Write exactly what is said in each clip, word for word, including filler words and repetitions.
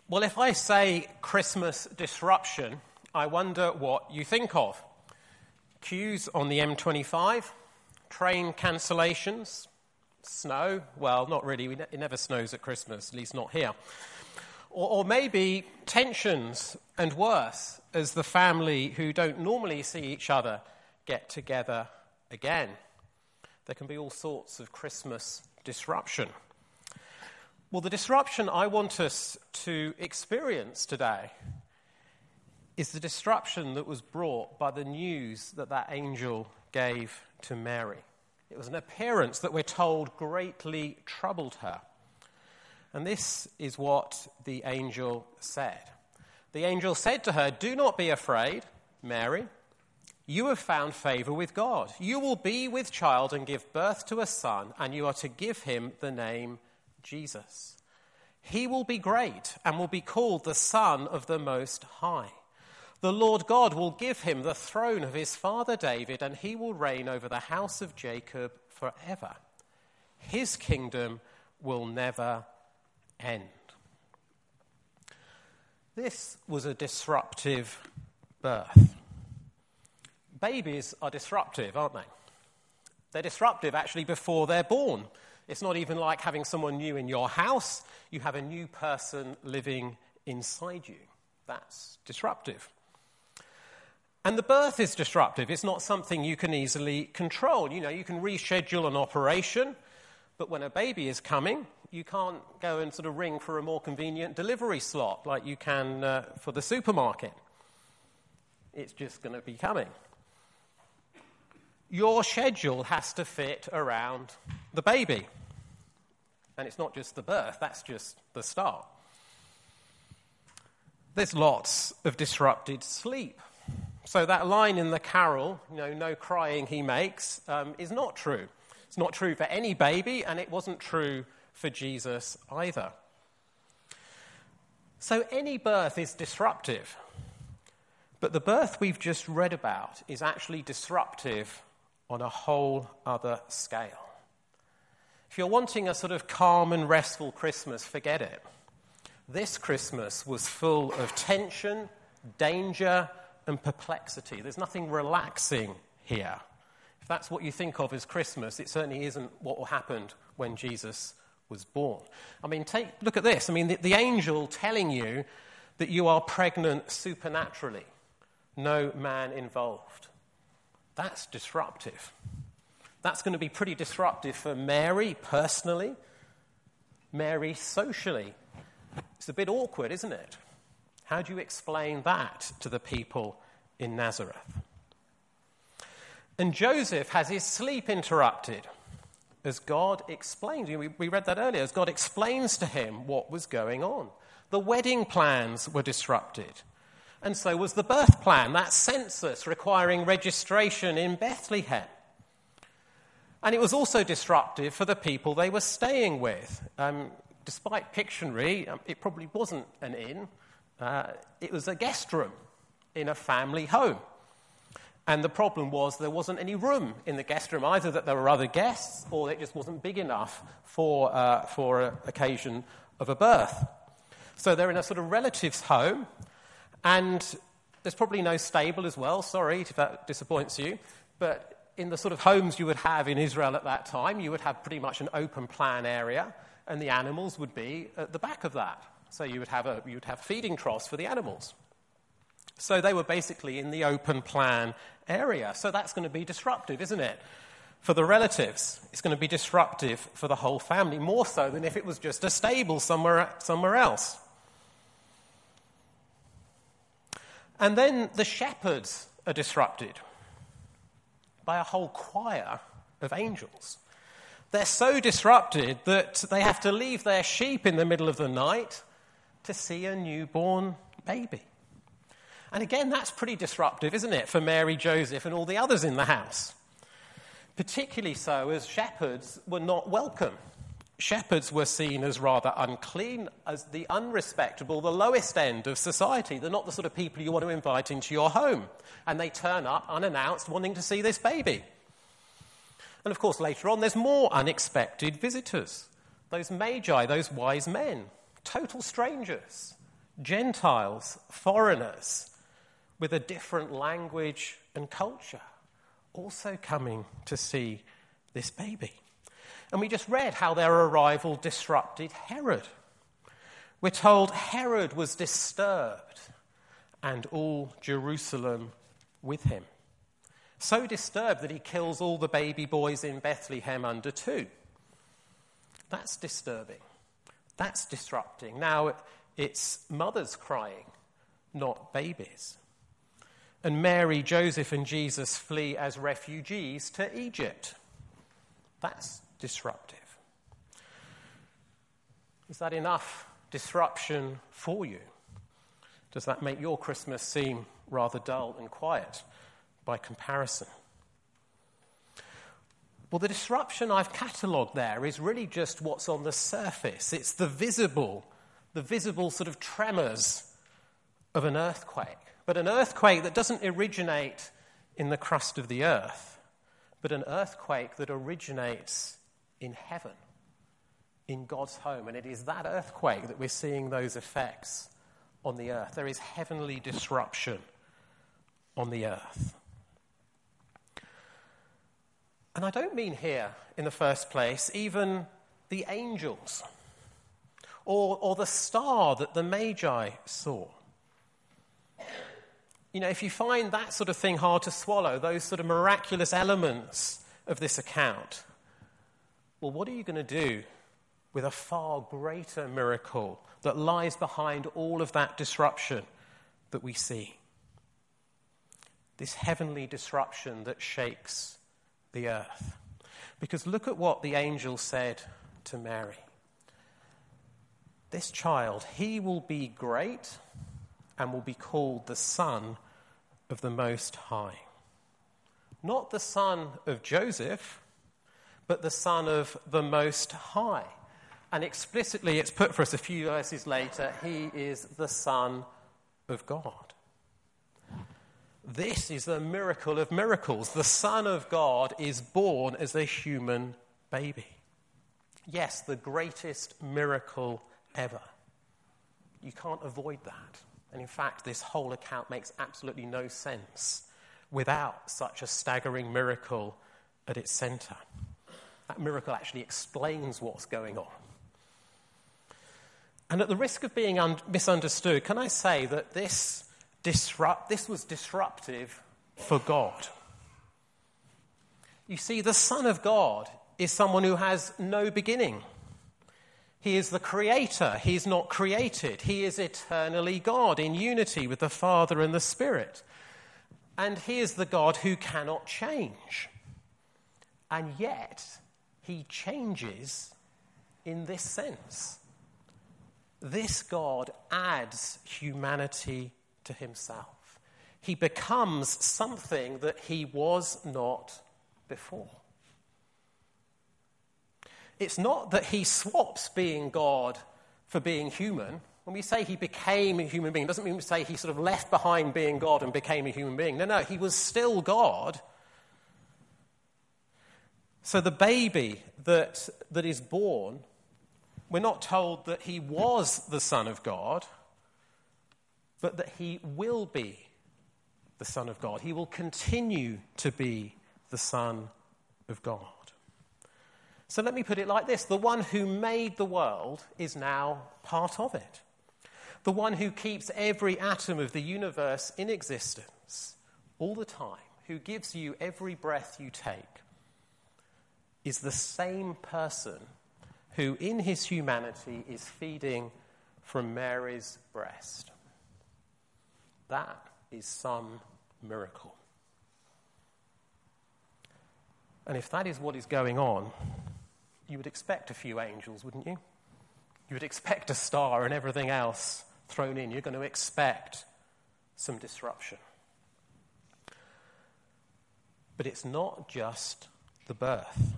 Well, if I say Christmas disruption, I wonder what you think of. Queues on the M twenty-five, train cancellations, snow. Well, not really. It never snows at Christmas, at least not here. Or, or maybe tensions and worse, as the family who don't normally see each other get together again. There can be all sorts of Christmas disruption. Well, the disruption I want us to experience today is the disruption that was brought by the news that that angel gave to Mary. It was an appearance that we're told greatly troubled her. And this is what the angel said. The angel said to her, "Do not be afraid, Mary. You have found favor with God. You will be with child and give birth to a son, and you are to give him the name Jesus. He will be great and will be called the Son of the Most High. The Lord God will give him the throne of his father David, and he will reign over the house of Jacob forever. His kingdom will never end." This was a disruptive birth. Babies are disruptive, aren't they? They're disruptive actually before they're born. It's not even like having someone new in your house. You have a new person living inside you. That's disruptive. And the birth is disruptive. It's not something you can easily control. You know, you can reschedule an operation, but when a baby is coming, you can't go and sort of ring for a more convenient delivery slot like you can uh, for the supermarket. It's just going to be coming. Your schedule has to fit around the baby. And it's not just the birth, that's just the start. There's lots of disrupted sleep. So that line in the carol, you know, no crying he makes, um, is not true. It's not true for any baby, and it wasn't true for Jesus either. So any birth is disruptive. But the birth we've just read about is actually disruptive on a whole other scale. If you're wanting a sort of calm and restful Christmas, forget it. This Christmas was full of tension, danger, and perplexity. There's nothing relaxing here. If that's what you think of as Christmas, it certainly isn't what happened when Jesus was born. I mean, take look at this. I mean, the, the angel telling you that you are pregnant supernaturally, no man involved. That's disruptive. That's going to be pretty disruptive for Mary personally, Mary socially. It's a bit awkward, isn't it? How do you explain that to the people in Nazareth? And Joseph has his sleep interrupted as God explains. We, we read that earlier. As God explains to him what was going on. The wedding plans were disrupted. And so was the birth plan, that census requiring registration in Bethlehem. And it was also disruptive for the people they were staying with. Um, despite Pictionary, um, it probably wasn't an inn. Uh, it was a guest room in a family home. And the problem was there wasn't any room in the guest room, either that there were other guests or it just wasn't big enough for, uh, for an occasion of a birth. So they're in a sort of relative's home, and there's probably no stable as well. Sorry if that disappoints you. But in the sort of homes you would have in Israel at that time, you would have pretty much an open plan area, and the animals would be at the back of that. So you would have a you would have feeding troughs for the animals. So they were basically in the open plan area. So that's going to be disruptive, isn't it? For the relatives, it's going to be disruptive for the whole family, more so than if it was just a stable somewhere somewhere else. And then the shepherds are disrupted by a whole choir of angels. They're so disrupted that they have to leave their sheep in the middle of the night to see a newborn baby. And again, that's pretty disruptive, isn't it, for Mary, Joseph, and all the others in the house? Particularly so as shepherds were not welcome. Shepherds were seen as rather unclean, as the unrespectable, the lowest end of society. They're not the sort of people you want to invite into your home. And they turn up unannounced wanting to see this baby. And of course, later on, there's more unexpected visitors. Those magi, those wise men, total strangers, Gentiles, foreigners with a different language and culture, also coming to see this baby. And we just read how their arrival disrupted Herod. We're told Herod was disturbed and all Jerusalem with him. So disturbed that he kills all the baby boys in Bethlehem under two. That's disturbing. That's disrupting. Now it's mothers crying, not babies. And Mary, Joseph, and Jesus flee as refugees to Egypt. That's disruptive. Is that enough disruption for you? Does that make your Christmas seem rather dull and quiet by comparison? Well, the disruption I've catalogued there is really just what's on the surface. It's the visible, the visible sort of tremors of an earthquake. But an earthquake that doesn't originate in the crust of the earth, but an earthquake that originates in heaven, in God's home. And it is that earthquake that we're seeing those effects on the earth. There is heavenly disruption on the earth. And I don't mean here, in the first place, even the angels or, or the star that the Magi saw. You know, if you find that sort of thing hard to swallow, those sort of miraculous elements of this account, well, what are you going to do with a far greater miracle that lies behind all of that disruption that we see? This heavenly disruption that shakes the earth. Because look at what the angel said to Mary. This child, he will be great and will be called the Son of the Most High. Not the son of Joseph, but the Son of the Most High. And explicitly it's put for us a few verses later, he is the Son of God. This is the miracle of miracles. The Son of God is born as a human baby. Yes, the greatest miracle ever. You can't avoid that. And in fact, this whole account makes absolutely no sense without such a staggering miracle at its center. That miracle actually explains what's going on. And at the risk of being un- misunderstood, can I say that this disrupt this was disruptive for God? You see, the Son of God is someone who has no beginning. He is the creator. He is not created. He is eternally God in unity with the Father and the Spirit. And he is the God who cannot change. And yet, he changes in this sense. This God adds humanity to himself. He becomes something that he was not before. It's not that he swaps being God for being human. When we say he became a human being, it doesn't mean we say he sort of left behind being God and became a human being. No, no, he was still God. So the baby that, that is born, we're not told that he was the Son of God, but that he will be the Son of God. He will continue to be the Son of God. So let me put it like this. The one who made the world is now part of it. The one who keeps every atom of the universe in existence all the time, who gives you every breath you take, is the same person who in his humanity is feeding from Mary's breast. That is some miracle. And if that is what is going on, you would expect a few angels, wouldn't you? You would expect a star and everything else thrown in. You're going to expect some disruption. But it's not just the birth.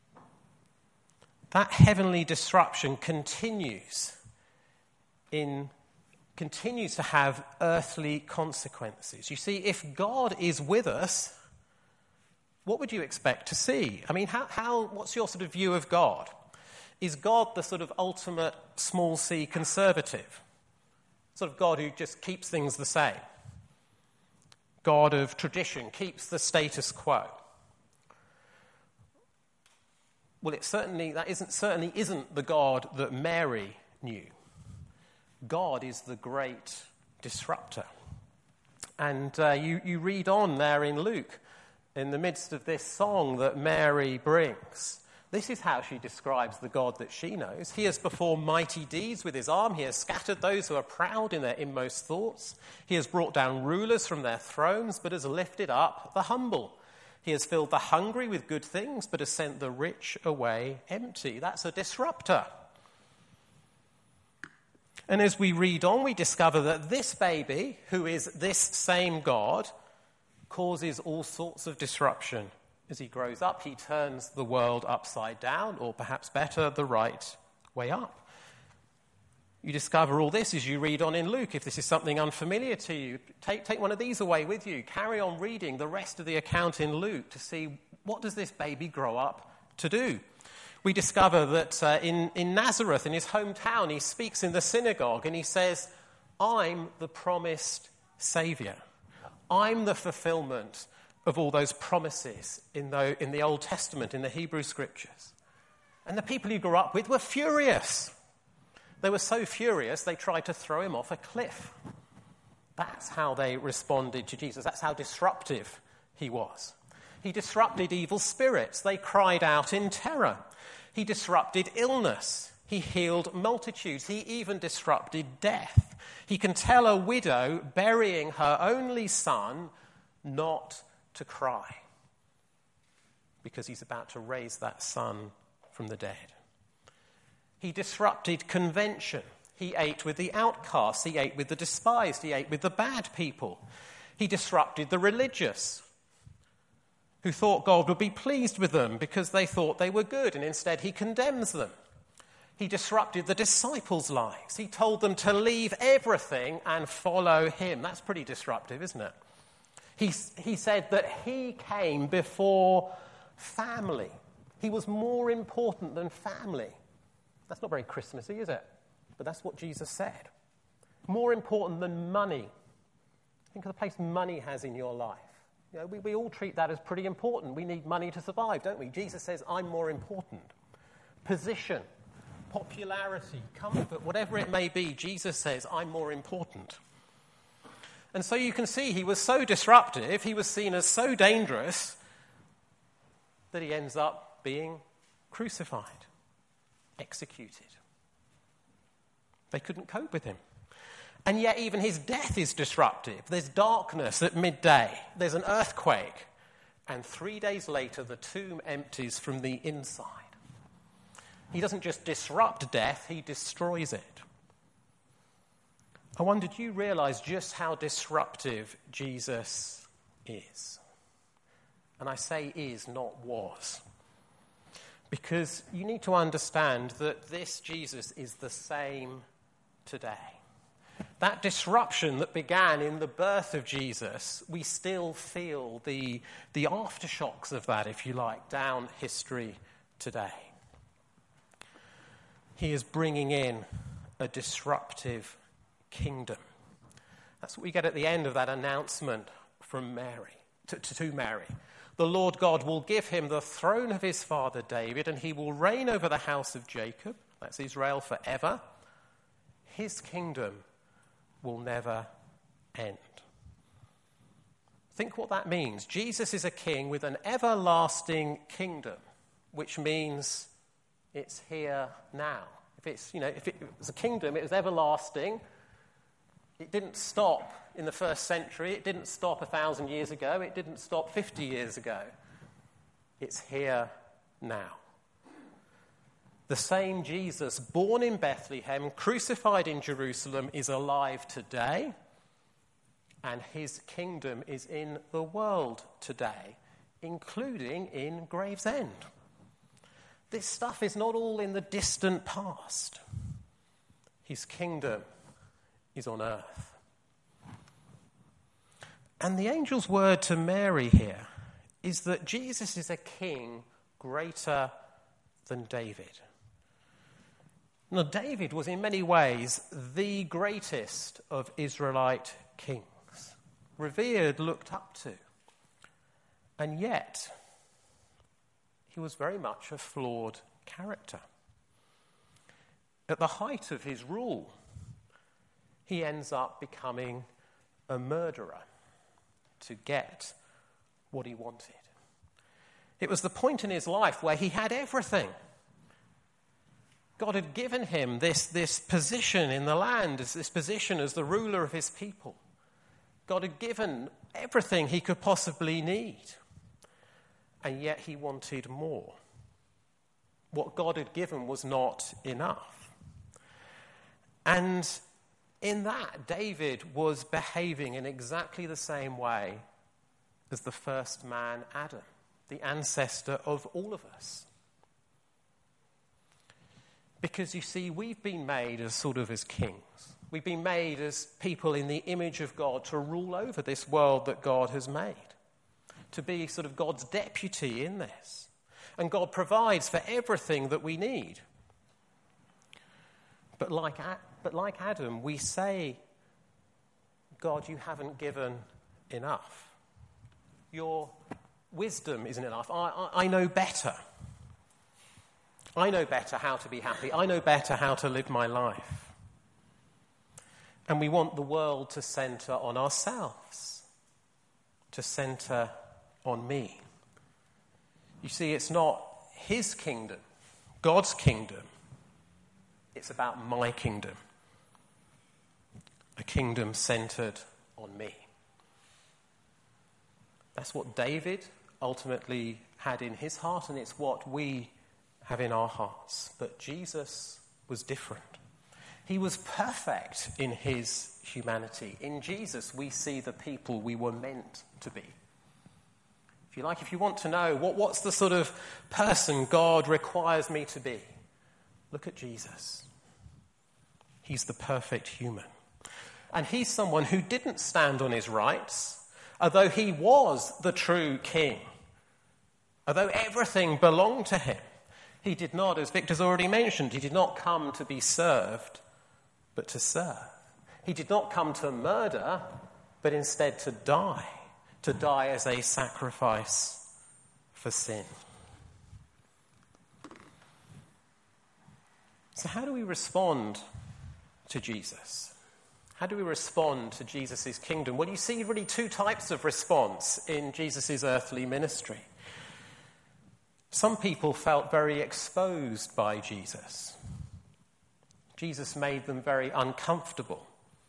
That heavenly disruption continues in continues to have earthly consequences. You see, if God is with us, what would you expect to see? I mean, how, how, what's your sort of view of God? Is God the sort of ultimate small c conservative? Sort of God who just keeps things the same. God of tradition, keeps the status quo. Well, it certainly that isn't certainly isn't the God that Mary knew. God is the great disruptor. And uh, you, you read on there in Luke, in the midst of this song that Mary brings. This is how she describes the God that she knows. He has performed mighty deeds with his arm. He has scattered those who are proud in their inmost thoughts. He has brought down rulers from their thrones, but has lifted up the humble. He has filled the hungry with good things, but has sent the rich away empty. That's a disruptor. And as we read on, we discover that this baby, who is this same God, causes all sorts of disruption. As he grows up, he turns the world upside down, or perhaps better, the right way up. You discover all this as you read on in Luke. If this is something unfamiliar to you, take, take one of these away with you. Carry on reading the rest of the account in Luke to see what does this baby grow up to do. We discover that uh, in, in Nazareth, in his hometown, he speaks in the synagogue and he says, I'm the promised Saviour. I'm the fulfillment of all those promises in the, in the Old Testament, in the Hebrew Scriptures. And the people he grew up with were furious. They were so furious they tried to throw him off a cliff. That's how they responded to Jesus. That's how disruptive he was. He disrupted evil spirits. They cried out in terror. He disrupted illness. He healed multitudes. He even disrupted death. He can tell a widow burying her only son not to cry because he's about to raise that son from the dead. He disrupted convention. He ate with the outcasts. He ate with the despised. He ate with the bad people. He disrupted the religious who thought God would be pleased with them because they thought they were good, and instead he condemns them. He disrupted the disciples' lives. He told them to leave everything and follow him. That's pretty disruptive, isn't it? He, he said that he came before family. He was more important than family. That's not very Christmassy, is it? But that's what Jesus said. More important than money. Think of the place money has in your life. You know, we, we all treat that as pretty important. We need money to survive, don't we? Jesus says, I'm more important. Position, popularity, comfort, whatever it may be, Jesus says, I'm more important. And so you can see he was so disruptive, he was seen as so dangerous, that he ends up being crucified, executed. They couldn't cope with him. And yet even his death is disruptive. There's darkness at midday. There's an earthquake. And three days later, the tomb empties from the inside. He doesn't just disrupt death, he destroys it. I wonder, do you realize just how disruptive Jesus is? And I say is, not was. Because you need to understand that this Jesus is the same today. That disruption that began in the birth of Jesus, we still feel the, the aftershocks of that, if you like, down history today. He is bringing in a disruptive kingdom. That's what we get at the end of that announcement from Mary, to, to Mary. The Lord God will give him the throne of his father David, and he will reign over the house of Jacob, that's Israel, forever. His kingdom will never end. Think what that means. Jesus is a king with an everlasting kingdom, which means it's here now. If it's, you know, if it was a kingdom, it was everlasting. It didn't stop in the first century. It didn't stop a thousand years ago. It didn't stop fifty years ago. It's here now. The same Jesus, born in Bethlehem, crucified in Jerusalem, is alive today, and his kingdom is in the world today, including in Gravesend. This stuff is not all in the distant past. His kingdom is on earth. And the angel's word to Mary here is that Jesus is a king greater than David. Now, David was in many ways the greatest of Israelite kings, revered, looked up to. And yet, he was very much a flawed character. At the height of his rule, he ends up becoming a murderer to get what he wanted. It was the point in his life where he had everything. God had given him this, this position in the land, this position as the ruler of his people. God had given everything he could possibly need. And yet he wanted more. What God had given was not enough. And in that, David was behaving in exactly the same way as the first man, Adam, the ancestor of all of us. Because, you see, we've been made as sort of as kings. We've been made as people in the image of God to rule over this world that God has made, to be sort of God's deputy in this. And God provides for everything that we need. But like, but like Adam, we say, God, you haven't given enough. Your wisdom isn't enough. I, I, I know better. I know better how to be happy. I know better how to live my life. And we want the world to centre on ourselves, to centre on me. You see, it's not his kingdom, God's kingdom. It's about my kingdom. A kingdom centred on me. That's what David ultimately had in his heart, and it's what we have in our hearts. But Jesus was different. He was perfect in his humanity. In Jesus, we see the people we were meant to be. If you like, if you want to know what, what's the sort of person God requires me to be, look at Jesus. He's the perfect human. And he's someone who didn't stand on his rights, although he was the true king. Although everything belonged to him, he did not, as Victor's already mentioned, he did not come to be served, but to serve. He did not come to murder, but instead to die, to die as a sacrifice for sin. So how do we respond to Jesus? How do we respond to Jesus' kingdom? Well, you see really two types of response in Jesus' earthly ministry. Some people felt very exposed by Jesus. Jesus made them very uncomfortable.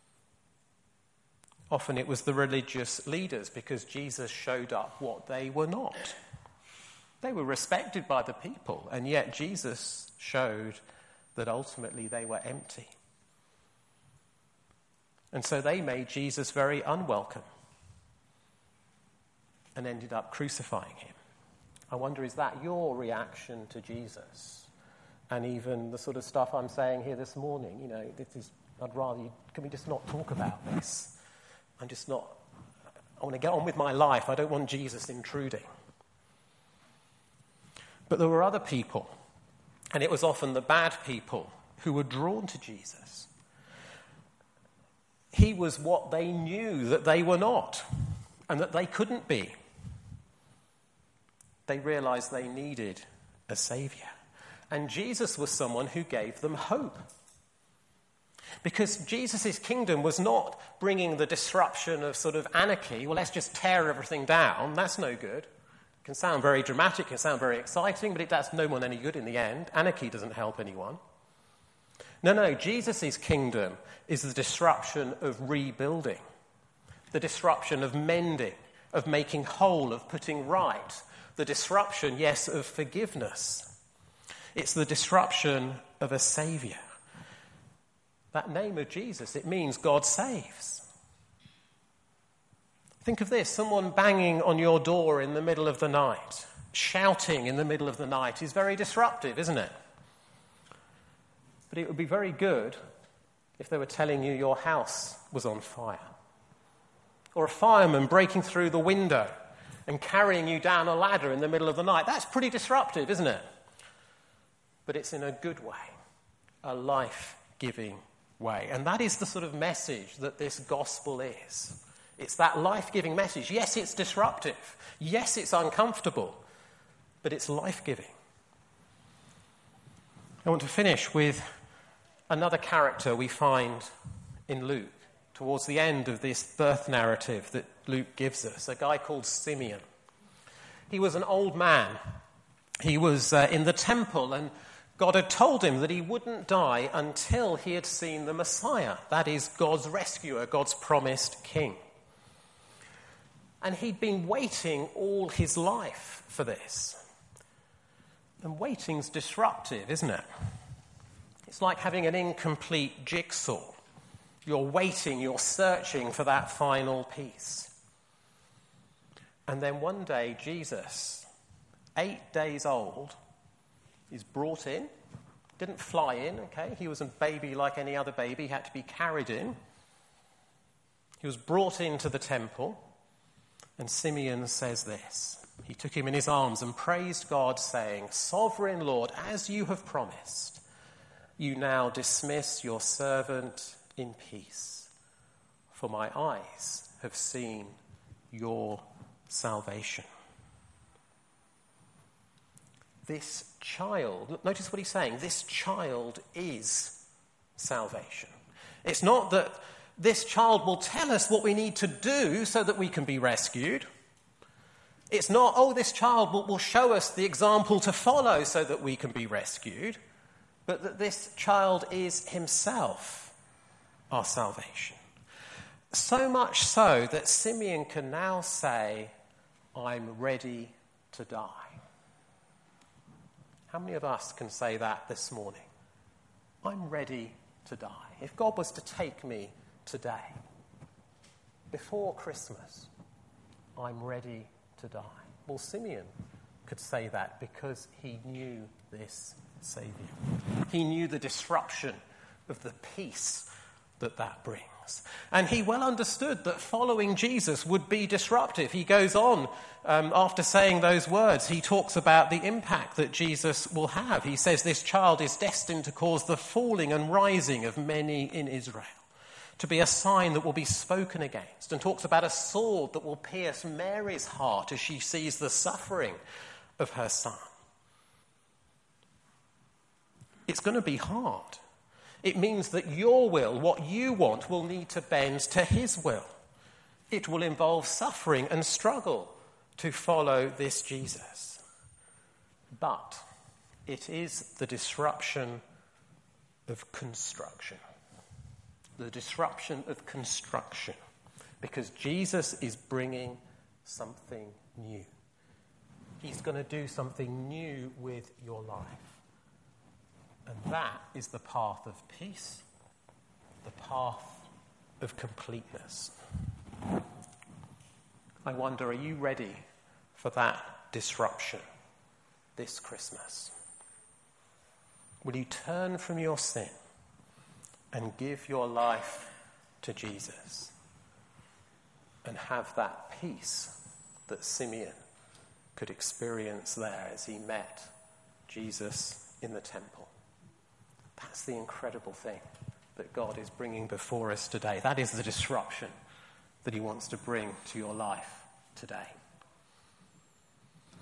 Often it was the religious leaders, because Jesus showed up what they were not. They were respected by the people, and yet Jesus showed that ultimately they were empty. And so they made Jesus very unwelcome and ended up crucifying him. I wonder, is that your reaction to Jesus? And even the sort of stuff I'm saying here this morning, you know, this is, I'd rather, you, can we just not talk about this? I'm just not, I want to get on with my life. I don't want Jesus intruding. But there were other people, and it was often the bad people who were drawn to Jesus. He was what they knew that they were not, and that they couldn't be. They realized they needed a saviour. And Jesus was someone who gave them hope. Because Jesus' kingdom was not bringing the disruption of sort of anarchy. Well, let's just tear everything down. That's no good. It can sound very dramatic, it can sound very exciting, but it does no one any good in the end. Anarchy doesn't help anyone. No, no, Jesus' kingdom is the disruption of rebuilding. The disruption of mending, of making whole, of putting right. The disruption, yes, of forgiveness. It's the disruption of a saviour. That name of Jesus, it means God saves. Think of this, someone banging on your door in the middle of the night, shouting in the middle of the night is very disruptive, isn't it? But it would be very good if they were telling you your house was on fire. Or a fireman breaking through the window and carrying you down a ladder in the middle of the night. That's pretty disruptive, isn't it? But it's in a good way, a life-giving way. And that is the sort of message that this gospel is. It's that life-giving message. Yes, it's disruptive. Yes, it's uncomfortable. But it's life-giving. I want to finish with another character we find in Luke towards the end of this birth narrative that Luke gives us, a guy called Simeon. He was an old man. He was uh, in the temple, and God had told him that he wouldn't die until he had seen the Messiah, that is, God's rescuer, God's promised king. And he'd been waiting all his life for this. And waiting's disruptive, isn't it? It's like having an incomplete jigsaw. You're waiting, you're searching for that final piece. And then one day, Jesus, eight days old, is brought in. Didn't fly in, okay? He was a baby like any other baby. He had to be carried in. He was brought into the temple. And Simeon says this. He took him in his arms and praised God, saying, "Sovereign Lord, as you have promised, you now dismiss your servant in peace. For my eyes have seen your salvation." This child, notice what he's saying, this child is salvation. It's not that this child will tell us what we need to do so that we can be rescued. It's not, oh, this child will, will show us the example to follow so that we can be rescued, but that this child is himself our salvation. So much so that Simeon can now say, "I'm ready to die." How many of us can say that this morning? I'm ready to die. If God was to take me today, before Christmas, I'm ready to die. Well, Simeon could say that because he knew this Saviour. He knew the disruption of the peace that that brings. And he well understood that following Jesus would be disruptive. He goes on, um, after saying those words, he talks about the impact that Jesus will have. He says this child is destined to cause the falling and rising of many in Israel, to be a sign that will be spoken against, and talks about a sword that will pierce Mary's heart as she sees the suffering of her son. It's going to be hard. It means that your will, what you want, will need to bend to his will. It will involve suffering and struggle to follow this Jesus. But it is the disruption of construction. The disruption of construction. Because Jesus is bringing something new. He's going to do something new with your life. And that is the path of peace, the path of completeness. I wonder, are you ready for that disruption this Christmas? Will you turn from your sin and give your life to Jesus and have that peace that Simeon could experience there as he met Jesus in the temple? That's the incredible thing that God is bringing before us today. That is the disruption that he wants to bring to your life today.